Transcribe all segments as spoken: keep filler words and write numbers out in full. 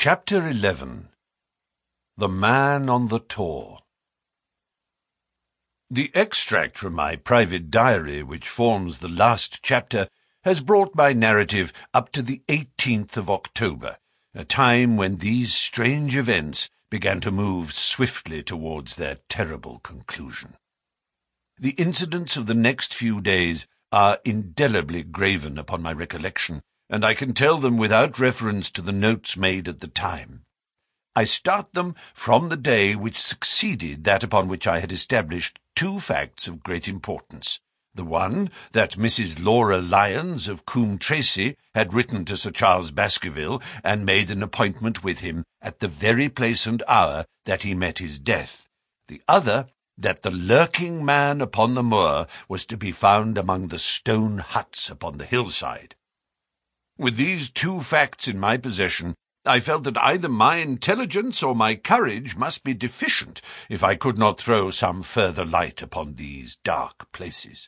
Chapter eleven. The Man on the Tor. The extract from my private diary, which forms the last chapter, has brought my narrative up to the eighteenth of October, a time when these strange events began to move swiftly towards their terrible conclusion. The incidents of the next few days are indelibly graven upon my recollection, and I can tell them without reference to the notes made at the time. I start them from the day which succeeded that upon which I had established two facts of great importance. The one, that Missus Laura Lyons of Coombe Tracey had written to Sir Charles Baskerville and made an appointment with him at the very place and hour that he met his death. The other, that the lurking man upon the moor was to be found among the stone huts upon the hillside. With these two facts in my possession, I felt that either my intelligence or my courage must be deficient if I could not throw some further light upon these dark places.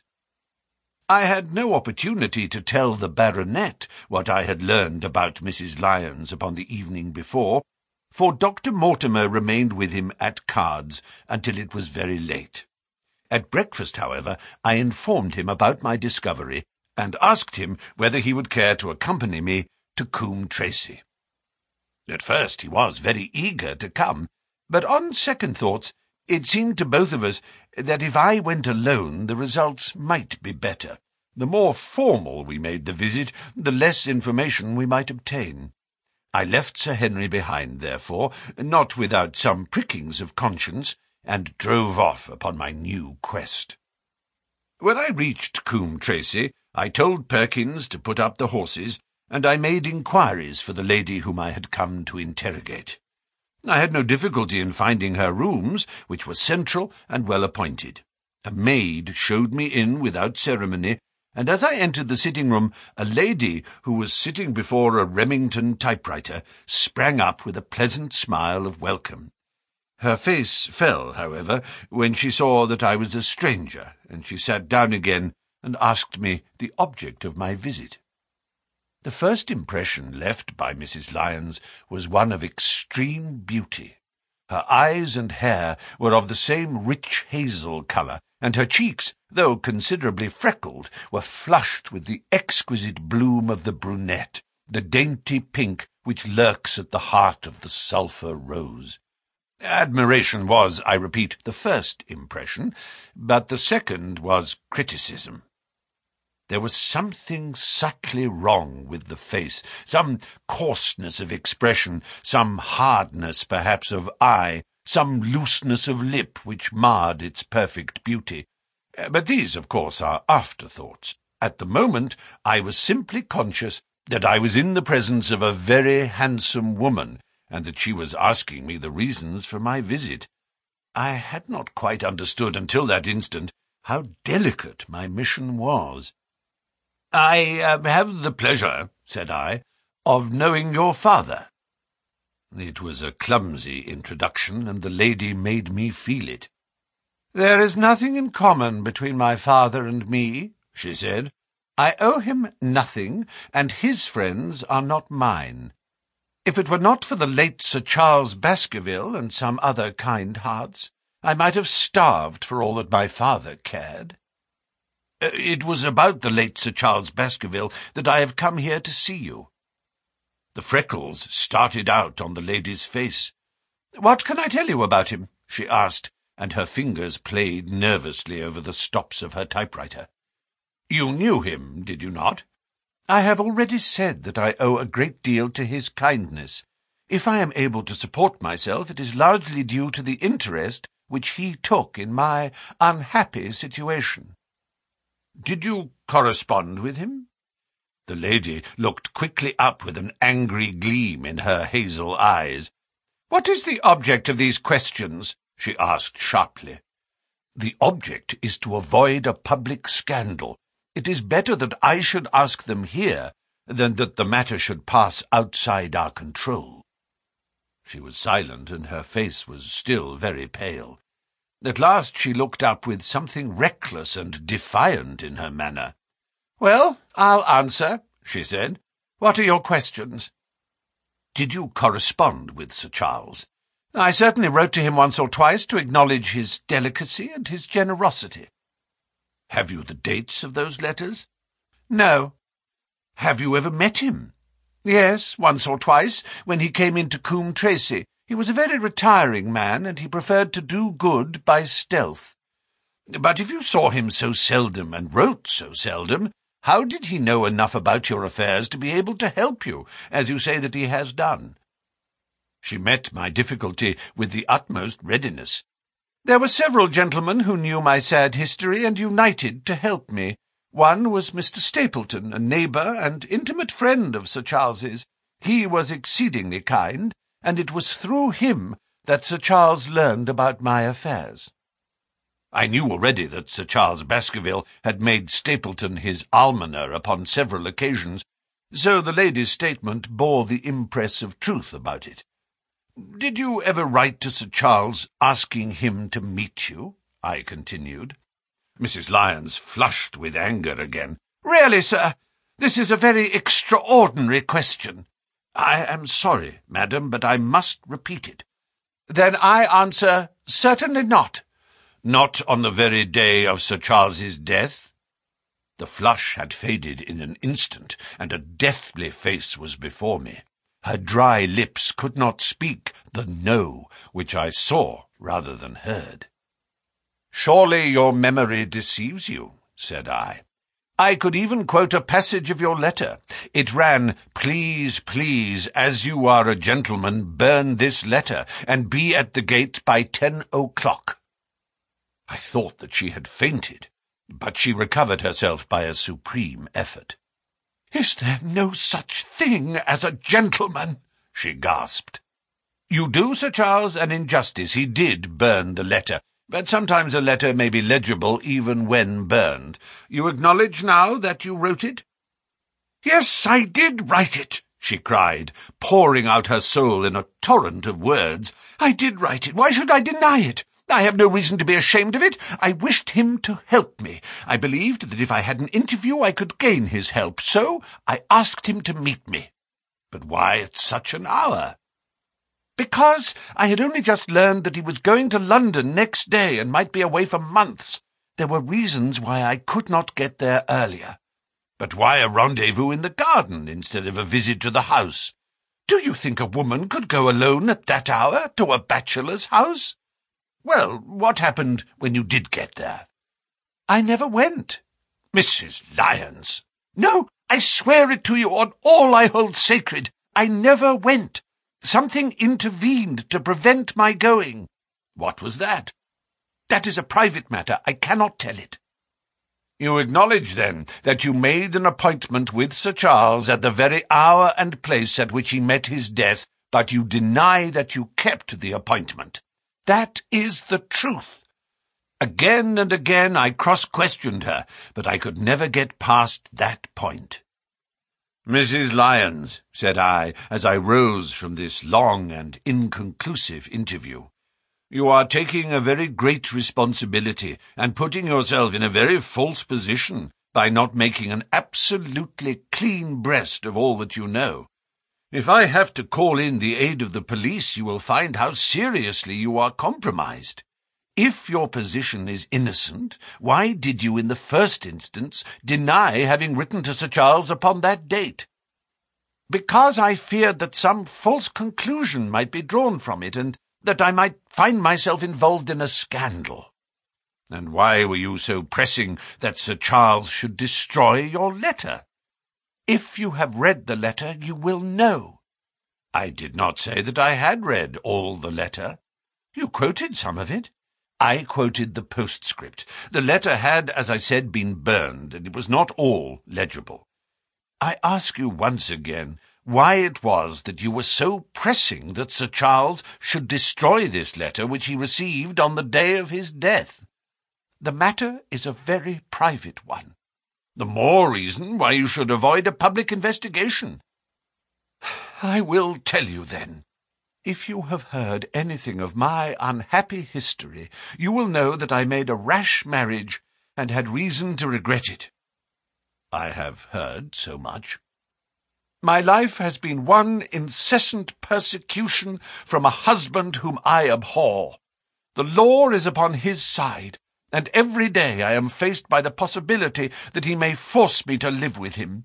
I had no opportunity to tell the baronet what I had learned about Missus Lyons upon the evening before, for Doctor Mortimer remained with him at cards until it was very late. At breakfast, however, I informed him about my discovery, and asked him whether he would care to accompany me to Coombe Tracey. At first he was very eager to come, but on second thoughts it seemed to both of us that if I went alone the results might be better. The more formal we made the visit, the less information we might obtain. I left Sir Henry behind, therefore, not without some prickings of conscience, and drove off upon my new quest. When I reached Coombe Tracey, I told Perkins to put up the horses, and I made inquiries for the lady whom I had come to interrogate. I had no difficulty in finding her rooms, which were central and well appointed. A maid showed me in without ceremony, and as I entered the sitting-room, a lady, who was sitting before a Remington typewriter, sprang up with a pleasant smile of welcome. Her face fell, however, when she saw that I was a stranger, and she sat down again and asked me the object of my visit. The first impression left by Missus Lyons was one of extreme beauty. Her eyes and hair were of the same rich hazel colour, and her cheeks, though considerably freckled, were flushed with the exquisite bloom of the brunette, the dainty pink which lurks at the heart of the sulphur rose. Admiration was, I repeat, the first impression, but the second was criticism. There was something subtly wrong with the face, some coarseness of expression, some hardness, perhaps, of eye, some looseness of lip which marred its perfect beauty. But these, of course, are afterthoughts. At the moment, I was simply conscious that I was in the presence of a very handsome woman, and that she was asking me the reasons for my visit. I had not quite understood until that instant how delicate my mission was. "I uh, have the pleasure," said I, "of knowing your father." It was a clumsy introduction, and the lady made me feel it. "There is nothing in common between my father and me," she said. "I owe him nothing, and his friends are not mine. If it were not for the late Sir Charles Baskerville and some other kind hearts, I might have starved for all that my father cared. It was about the late Sir Charles Baskerville that I have come here to see you." The freckles started out on the lady's face. "What can I tell you about him?" she asked, and her fingers played nervously over the stops of her typewriter. "You knew him, did you not?" "I have already said that I owe a great deal to his kindness. If I am able to support myself, it is largely due to the interest which he took in my unhappy situation." "Did you correspond with him?" The lady looked quickly up with an angry gleam in her hazel eyes. "What is the object of these questions?" she asked sharply. "The object is to avoid a public scandal. It is better that I should ask them here than that the matter should pass outside our control." She was silent, and her face was still very pale. At last she looked up with something reckless and defiant in her manner. "Well, I'll answer," she said. "What are your questions?" Did you correspond with Sir Charles? I certainly wrote to him once or twice to acknowledge his delicacy and his generosity. Have you the dates of those letters? No. Have you ever met him? Yes, once or twice, when he came into Coombe Tracey. He was a very retiring man, and he preferred to do good by stealth. But if you saw him so seldom and wrote so seldom, how did he know enough about your affairs to be able to help you, as you say that he has done? She met my difficulty with the utmost readiness. There were several gentlemen who knew my sad history and united to help me. One was Mister Stapleton, a neighbour and intimate friend of Sir Charles's. He was exceedingly kind, and it was through him that Sir Charles learned about my affairs. I knew already that Sir Charles Baskerville had made Stapleton his almoner upon several occasions, so the lady's statement bore the impress of truth about it. "Did you ever write to Sir Charles asking him to meet you?" I continued. Missus Lyons flushed with anger again. "Really, sir, this is a very extraordinary question." "I am sorry, madam, but I must repeat it." "Then I answer, certainly not." "Not on the very day of Sir Charles's death?" The flush had faded in an instant, and a deathly face was before me. Her dry lips could not speak the no which I saw rather than heard. "Surely your memory deceives you," said I. "I could even quote a passage of your letter. It ran, 'Please, please, as you are a gentleman, burn this letter, and be at the gate by ten o'clock.'" I thought that she had fainted, but she recovered herself by a supreme effort. "Is there no such thing as a gentleman?" she gasped. "You do Sir Charles an injustice. He did burn the letter, but sometimes a letter may be legible even when burned. You acknowledge now that you wrote it?" "Yes, I did write it," she cried, pouring out her soul in a torrent of words. "I did write it. Why should I deny it? I have no reason to be ashamed of it. I wished him to help me. I believed that if I had an interview I could gain his help, so I asked him to meet me." "But why at such an hour?" "Because I had only just learned that he was going to London next day and might be away for months. There were reasons why I could not get there earlier." "But why a rendezvous in the garden instead of a visit to the house?" "Do you think a woman could go alone at that hour to a bachelor's house?" "Well, what happened when you did get there?" "I never went." "Missus Lyons!" "No, I swear it to you on all I hold sacred. I never went. Something intervened to prevent my going." "What was that?" "That is a private matter. I cannot tell it." "You acknowledge, then, that you made an appointment with Sir Charles at the very hour and place at which he met his death, but you deny that you kept the appointment." "That is the truth." Again and again I cross-questioned her, but I could never get past that point. "Missus Lyons," said I, as I rose from this long and inconclusive interview, "you are taking a very great responsibility, and putting yourself in a very false position by not making an absolutely clean breast of all that you know. If I have to call in the aid of the police, you will find how seriously you are compromised. If your position is innocent, why did you in the first instance deny having written to Sir Charles upon that date?" "Because I feared that some false conclusion might be drawn from it, and that I might find myself involved in a scandal." "And why were you so pressing that Sir Charles should destroy your letter?" "If you have read the letter, you will know." "I did not say that I had read all the letter." "You quoted some of it." "I quoted the postscript. The letter had, as I said, been burned, and it was not all legible. I ask you once again why it was that you were so pressing that Sir Charles should destroy this letter which he received on the day of his death." "The matter is a very private one." "The more reason why you should avoid a public investigation." "I will tell you, then. If you have heard anything of my unhappy history, you will know that I made a rash marriage, and had reason to regret it." "I have heard so much." My life has been one incessant persecution from a husband whom I abhor. The law is upon his side, and every day I am faced by the possibility that he may force me to live with him.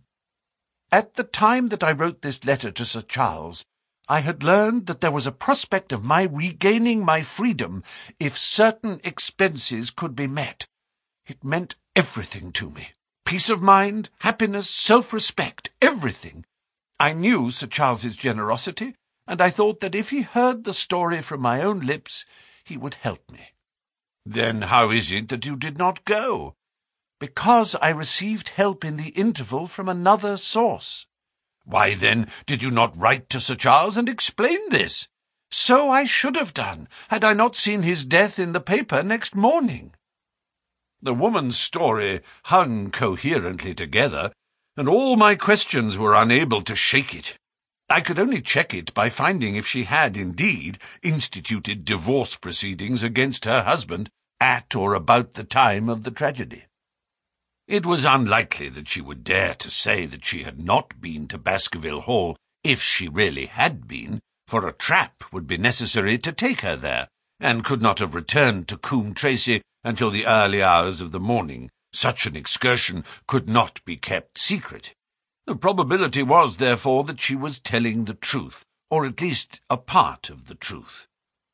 At the time that I wrote this letter to Sir Charles, I had learned that there was a prospect of my regaining my freedom if certain expenses could be met. It meant everything to me. Peace of mind, happiness, self-respect, everything. I knew Sir Charles's generosity, and I thought that if he heard the story from my own lips, he would help me. Then how is it that you did not go? Because I received help in the interval from another source. Why, then, did you not write to Sir Charles and explain this? So I should have done, had I not seen his death in the paper next morning. The woman's story hung coherently together, and all my questions were unable to shake it. I could only check it by finding if she had indeed instituted divorce proceedings against her husband at or about the time of the tragedy. It was unlikely that she would dare to say that she had not been to Baskerville Hall if she really had been, for a trap would be necessary to take her there, and could not have returned to Coombe Tracey until the early hours of the morning. Such an excursion could not be kept secret. The probability was, therefore, that she was telling the truth, or at least a part of the truth.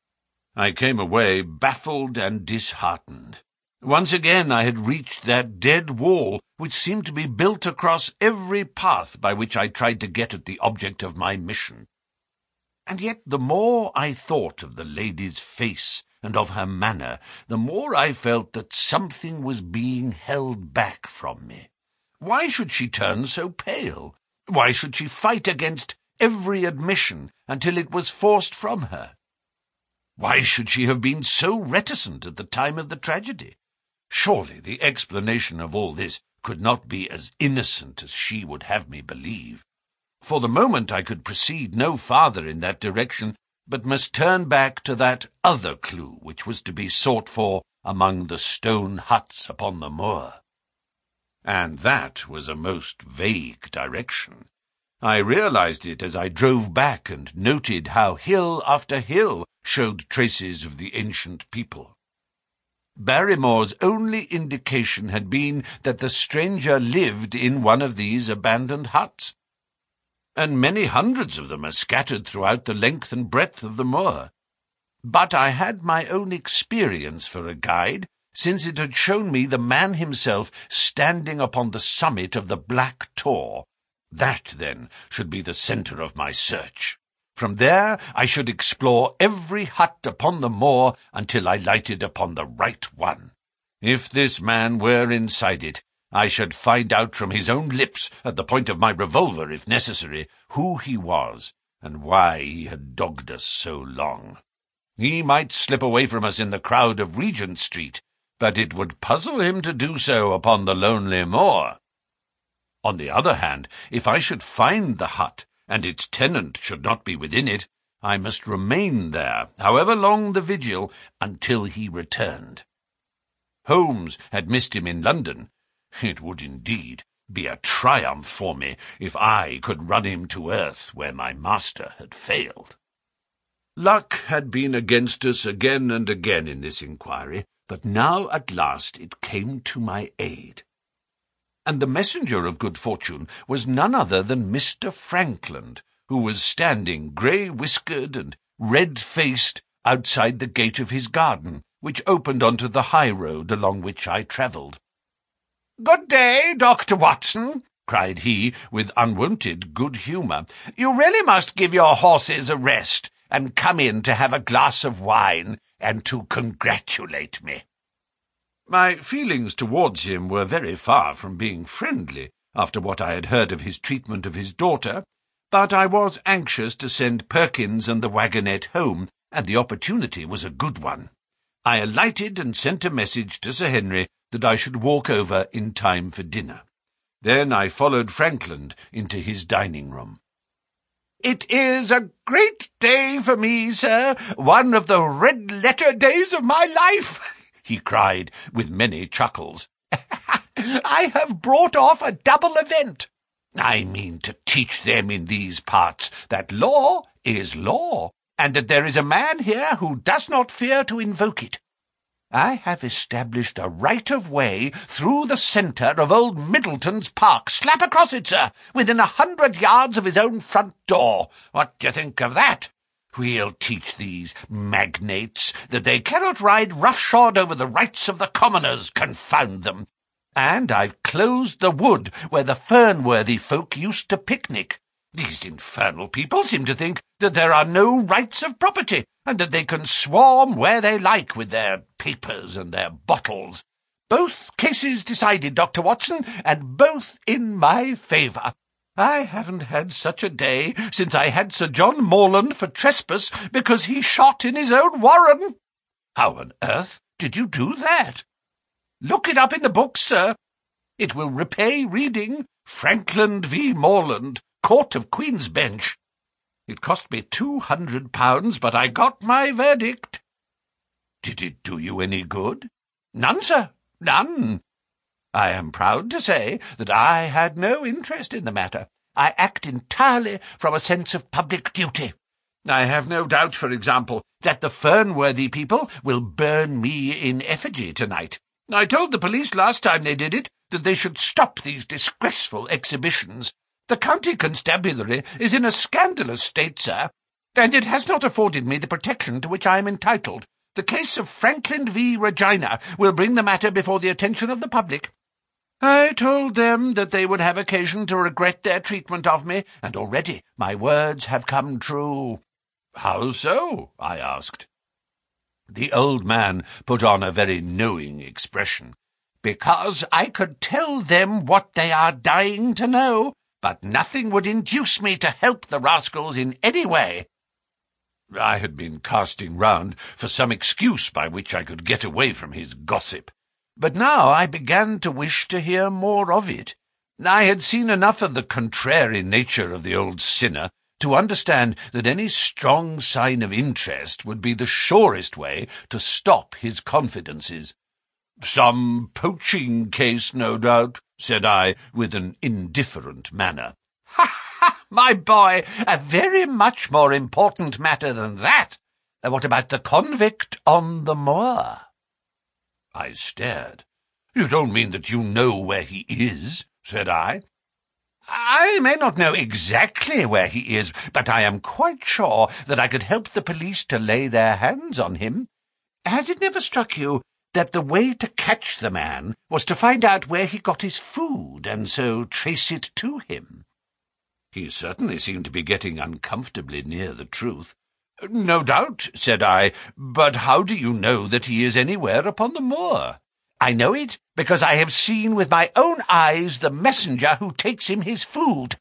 I came away baffled and disheartened. Once again I had reached that dead wall which seemed to be built across every path by which I tried to get at the object of my mission. And yet the more I thought of the lady's face and of her manner, the more I felt that something was being held back from me. Why should she turn so pale? Why should she fight against every admission until it was forced from her? Why should she have been so reticent at the time of the tragedy? Surely the explanation of all this could not be as innocent as she would have me believe. For the moment I could proceed no farther in that direction, but must turn back to that other clue which was to be sought for among the stone huts upon the moor. And that was a most vague direction. I realized it as I drove back and noted how hill after hill showed traces of the ancient people. Barrymore's only indication had been that the stranger lived in one of these abandoned huts, and many hundreds of them are scattered throughout the length and breadth of the moor. But I had my own experience for a guide, since it had shown me the man himself standing upon the summit of the Black Tor. That, then, should be the centre of my search. From there I should explore every hut upon the moor until I lighted upon the right one. If this man were inside it, I should find out from his own lips, at the point of my revolver if necessary, who he was, and why he had dogged us so long. He might slip away from us in the crowd of Regent Street, but it would puzzle him to do so upon the lonely moor. On the other hand, if I should find the hut, and its tenant should not be within it, I must remain there, however long the vigil, until he returned. Holmes had missed him in London. It would indeed be a triumph for me if I could run him to earth where my master had failed. Luck had been against us again and again in this inquiry, but now at last it came to my aid. And the messenger of good fortune was none other than Mister Frankland, who was standing grey-whiskered and red-faced outside the gate of his garden, which opened onto the high road along which I travelled. "Good day, Doctor Watson," cried he, with unwonted good humour. "You really must give your horses a rest, and come in to have a glass of wine, and to congratulate me." My feelings towards him were very far from being friendly, after what I had heard of his treatment of his daughter, but I was anxious to send Perkins and the wagonette home, and the opportunity was a good one. I alighted and sent a message to Sir Henry that I should walk over in time for dinner. Then I followed Frankland into his dining-room. "It is a great day for me, sir, one of the red-letter days of my life," he cried, with many chuckles. "I have brought off a double event. I mean to teach them in these parts that law is law, and that there is a man here who does not fear to invoke it. I have established a right-of-way through the centre of old Middleton's park, slap across it, sir, within a hundred yards of his own front door. What do you think of that? We'll teach these magnates that they cannot ride roughshod over the rights of the commoners, confound them. And I've closed the wood where the Fernworthy folk used to picnic. These infernal people seem to think that there are no rights of property, and that they can swarm where they like with their papers and their bottles. Both cases decided, Doctor Watson, and both in my favour. I haven't had such a day since I had Sir John Morland for trespass because he shot in his own warren. How on earth did you do that? Look it up in the books, sir. It will repay reading Frankland v. Morland, Court of Queen's Bench. It cost me two hundred pounds, but I got my verdict. Did it do you any good? None, sir, none. I am proud to say that I had no interest in the matter. I act entirely from a sense of public duty. I have no doubt, for example, that the Fernworthy people will burn me in effigy tonight. I told the police last time they did it that they should stop these disgraceful exhibitions. The county constabulary is in a scandalous state, sir, and it has not afforded me the protection to which I am entitled. The case of Franklin v. Regina will bring the matter before the attention of the public. I told them that they would have occasion to regret their treatment of me, and already my words have come true. How so? I asked. The old man put on a very knowing expression. Because I could tell them what they are dying to know, but nothing would induce me to help the rascals in any way. I had been casting round for some excuse by which I could get away from his gossip, but now I began to wish to hear more of it. I had seen enough of the contrary nature of the old sinner to understand that any strong sign of interest would be the surest way to stop his confidences. "Some poaching case, no doubt," said I, with an indifferent manner. "Ha, ha, my boy, a very much more important matter than that. What about the convict on the moor?" I stared. "You don't mean that you know where he is?" said I. "I may not know exactly where he is, but I am quite sure that I could help the police to lay their hands on him. Has it never struck you that the way to catch the man was to find out where he got his food, and so trace it to him?" He certainly seemed to be getting uncomfortably near the truth. "No doubt," said I, "but how do you know that he is anywhere upon the moor?" "I know it because I have seen with my own eyes the messenger who takes him his food."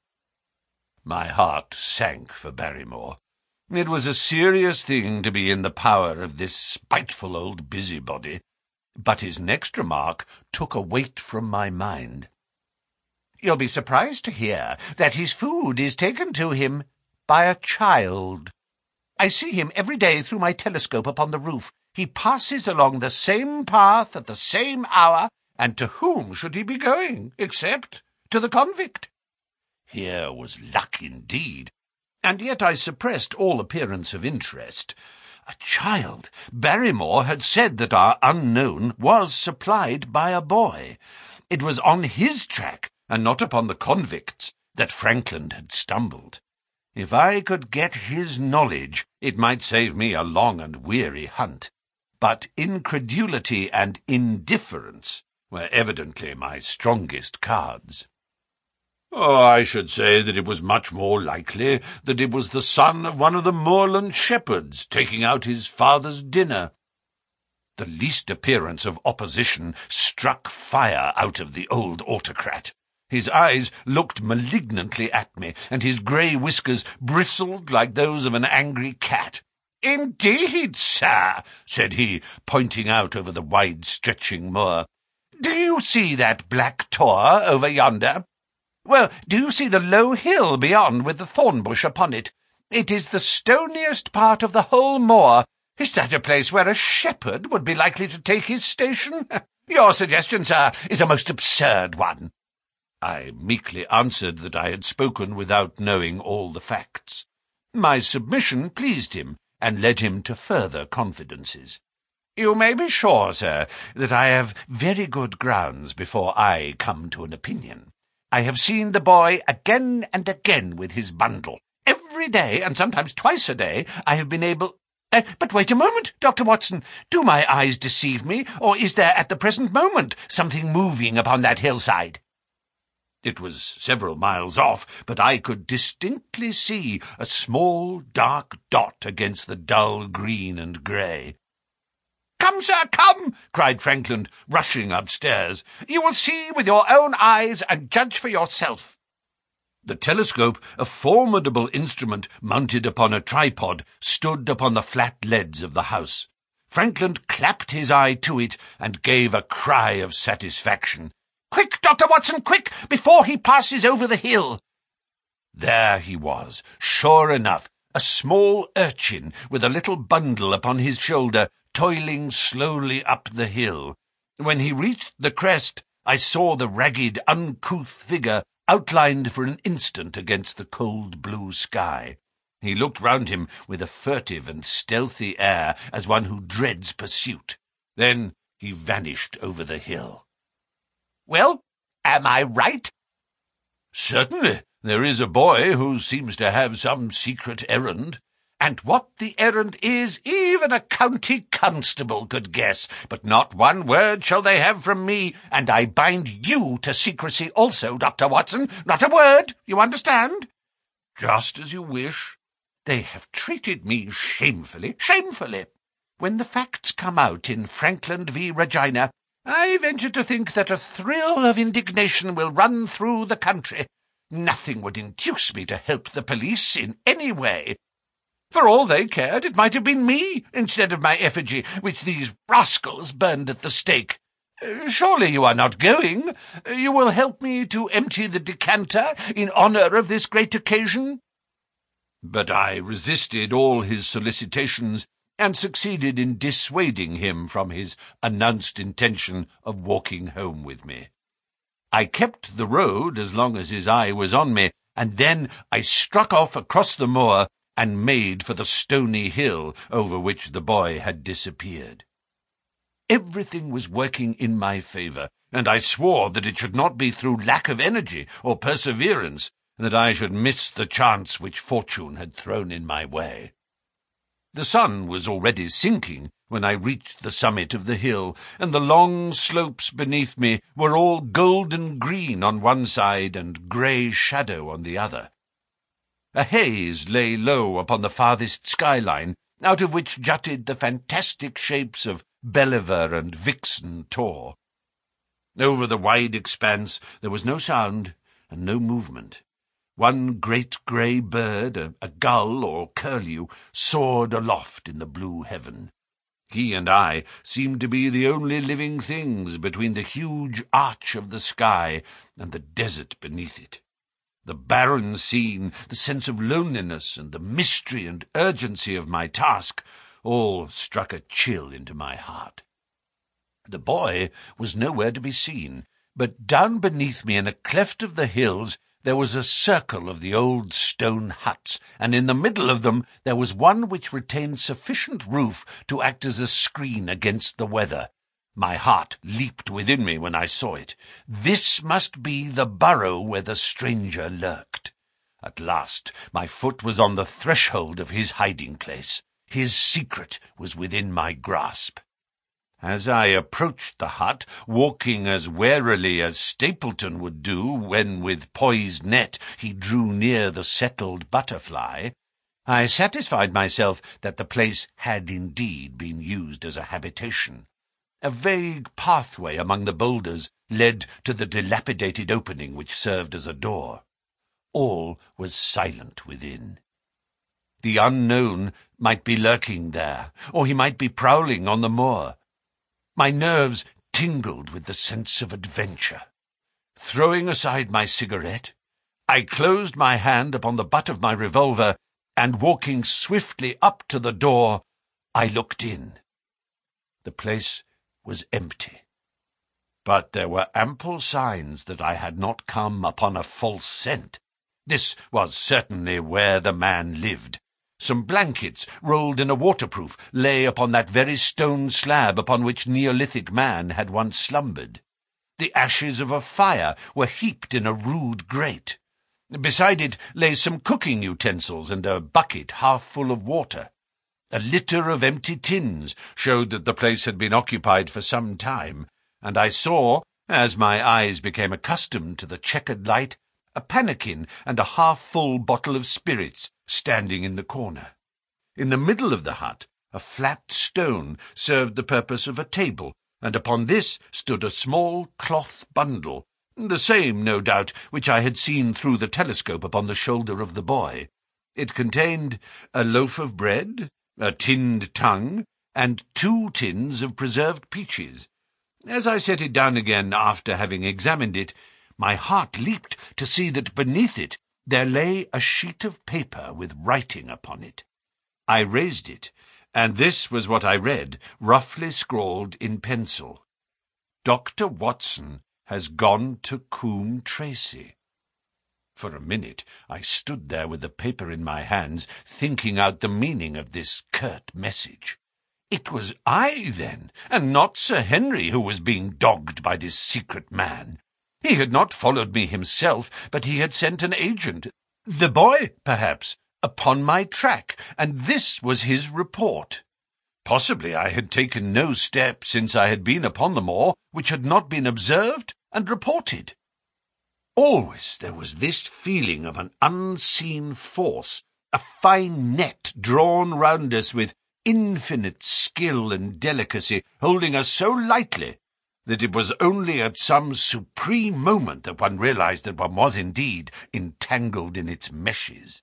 My heart sank for Barrymore. It was a serious thing to be in the power of this spiteful old busybody, but his next remark took a weight from my mind. "You'll be surprised to hear that his food is taken to him by a child. I see him every day through my telescope upon the roof. He passes along the same path at the same hour, and to whom should he be going, except to the convict?" Here was luck indeed, and yet I suppressed all appearance of interest. A child! Barrymore had said that our unknown was supplied by a boy. It was on his track, and not upon the convict's, that Frankland had stumbled. If I could get his knowledge, it might save me a long and weary hunt. But incredulity and indifference were evidently my strongest cards. "Oh, I should say that it was much more likely that it was the son of one of the moorland shepherds taking out his father's dinner." The least appearance of opposition struck fire out of the old autocrat. His eyes looked malignantly at me, and his grey whiskers bristled like those of an angry cat. "Indeed, sir," said he, pointing out over the wide-stretching moor. "Do you see that black tor over yonder? Well, do you see the low hill beyond with the thorn bush upon it? It is the stoniest part of the whole moor. Is that a place where a shepherd would be likely to take his station? Your suggestion, sir, is a most absurd one." I meekly answered that I had spoken without knowing all the facts. My submission pleased him, and led him to further confidences. "You may be sure, sir, that I have very good grounds before I come to an opinion. I have seen the boy again and again with his bundle. Every day, and sometimes twice a day, I have been able— Uh, but wait a moment, Doctor Watson. Do my eyes deceive me, or is there at the present moment something moving upon that hillside?" It was several miles off, but I could distinctly see a small dark dot against the dull green and grey. "Come, sir, come!" cried Frankland, rushing upstairs. "You will see with your own eyes and judge for yourself." The telescope, a formidable instrument mounted upon a tripod, stood upon the flat leads of the house. Frankland clapped his eye to it and gave a cry of satisfaction. "Quick, Doctor Watson, quick, before he passes over the hill!" There he was, sure enough, a small urchin with a little bundle upon his shoulder, toiling slowly up the hill. When he reached the crest, I saw the ragged, uncouth figure outlined for an instant against the cold blue sky. He looked round him with a furtive and stealthy air, as one who dreads pursuit. Then he vanished over the hill. "Well, am I right?" "Certainly. There is a boy who seems to have some secret errand. And what the errand is, even a county constable could guess. But not one word shall they have from me, and I bind you to secrecy also, Doctor Watson. Not a word, you understand?" "Just as you wish." "They have treated me shamefully, shamefully. When the facts come out in Frankland v. Regina, I venture to think that a thrill of indignation will run through the country. Nothing would induce me to help the police in any way. For all they cared, it might have been me, instead of my effigy, which these rascals burned at the stake. Surely you are not going? You will help me to empty the decanter in honour of this great occasion?" But I resisted all his solicitations, and succeeded in dissuading him from his announced intention of walking home with me. I kept the road as long as his eye was on me, and then I struck off across the moor and made for the stony hill over which the boy had disappeared. Everything was working in my favour, and I swore that it should not be through lack of energy or perseverance that I should miss the chance which fortune had thrown in my way. The sun was already sinking when I reached the summit of the hill, and the long slopes beneath me were all golden green on one side and grey shadow on the other. A haze lay low upon the farthest skyline, out of which jutted the fantastic shapes of Belliver and Vixen Tor. Over the wide expanse there was no sound and no movement. One great grey bird, a, a gull or curlew, soared aloft in the blue heaven. He and I seemed to be the only living things between the huge arch of the sky and the desert beneath it. The barren scene, the sense of loneliness, and the mystery and urgency of my task all struck a chill into my heart. The boy was nowhere to be seen, but down beneath me in a cleft of the hills there was a circle of the old stone huts, and in the middle of them there was one which retained sufficient roof to act as a screen against the weather. My heart leaped within me when I saw it. This must be the burrow where the stranger lurked. At last my foot was on the threshold of his hiding-place. His secret was within my grasp. As I approached the hut, walking as warily as Stapleton would do when with poised net he drew near the settled butterfly, I satisfied myself that the place had indeed been used as a habitation. A vague pathway among the boulders led to the dilapidated opening which served as a door. All was silent within. The unknown might be lurking there, or he might be prowling on the moor. My nerves tingled with the sense of adventure. Throwing aside my cigarette, I closed my hand upon the butt of my revolver, and walking swiftly up to the door, I looked in. The place was empty. but there were ample signs that I had not come upon a false scent. This was certainly where the man lived. Some blankets, rolled in a waterproof, lay upon that very stone slab upon which Neolithic man had once slumbered. The ashes of a fire were heaped in a rude grate. Beside it lay some cooking utensils and a bucket half full of water. A litter of empty tins showed that the place had been occupied for some time, and I saw, as my eyes became accustomed to the checkered light, a pannikin and a half-full bottle of spirits standing in the corner. In the middle of the hut, a flat stone served the purpose of a table, and upon this stood a small cloth bundle, the same, no doubt, which I had seen through the telescope upon the shoulder of the boy. It contained a loaf of bread, a tinned tongue, and two tins of preserved peaches. As I set it down again after having examined it, my heart leaped to see that beneath it there lay a sheet of paper with writing upon it. I raised it, and this was what I read, roughly scrawled in pencil. Doctor Watson has gone to Coombe Tracey. For a minute I stood there with the paper in my hands, thinking out the meaning of this curt message. It was I, then, and not Sir Henry, who was being dogged by this secret man. He had not followed me himself, but he had sent an agent, the boy, perhaps, upon my track, and this was his report. Possibly I had taken no step since I had been upon the moor which had not been observed and reported. Always there was this feeling of an unseen force, a fine net drawn round us with infinite skill and delicacy, holding us so lightly that it was only at some supreme moment that one realized that one was indeed entangled in its meshes.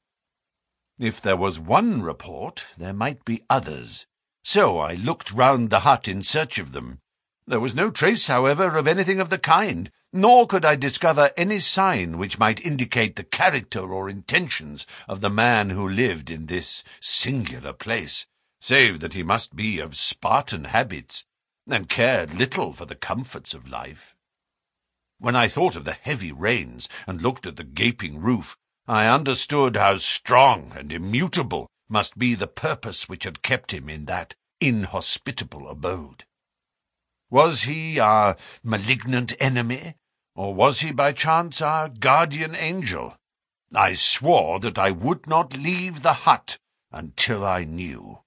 If there was one report, there might be others, so I looked round the hut in search of them. There was no trace, however, of anything of the kind, nor could I discover any sign which might indicate the character or intentions of the man who lived in this singular place, save that he must be of Spartan habits, and cared little for the comforts of life. When I thought of the heavy rains and looked at the gaping roof, I understood how strong and immutable must be the purpose which had kept him in that inhospitable abode. Was he our malignant enemy, or was he by chance our guardian angel? I swore that I would not leave the hut until I knew.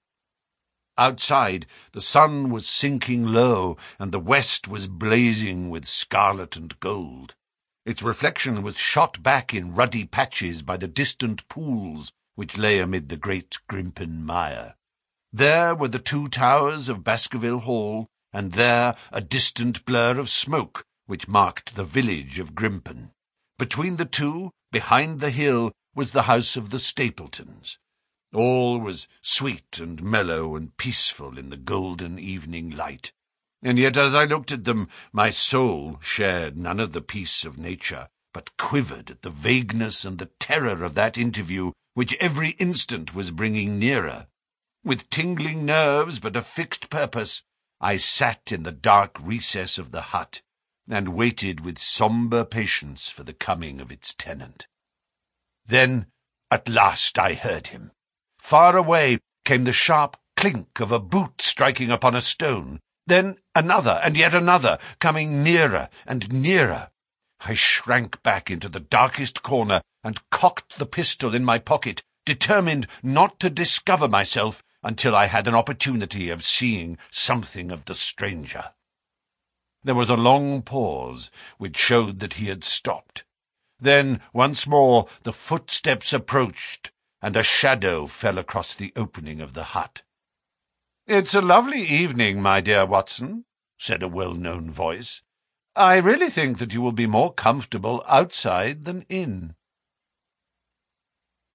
Outside, the sun was sinking low, and the west was blazing with scarlet and gold. Its reflection was shot back in ruddy patches by the distant pools which lay amid the great Grimpen mire. There were the two towers of Baskerville Hall, and there a distant blur of smoke which marked the village of Grimpen. Between the two, behind the hill, was the house of the Stapletons. All was sweet and mellow and peaceful in the golden evening light, and yet as I looked at them, my soul shared none of the peace of nature, but quivered at the vagueness and the terror of that interview which every instant was bringing nearer. With tingling nerves but a fixed purpose, I sat in the dark recess of the hut, and waited with sombre patience for the coming of its tenant. Then, at last, I heard him. Far away came the sharp clink of a boot striking upon a stone, then another and yet another, coming nearer and nearer. I shrank back into the darkest corner and cocked the pistol in my pocket, determined not to discover myself until I had an opportunity of seeing something of the stranger. There was a long pause, which showed that he had stopped. Then, once more, the footsteps approached, and a shadow fell across the opening of the hut. "It's a lovely evening, my dear Watson," said a well-known voice. "I really think that you will be more comfortable outside than in."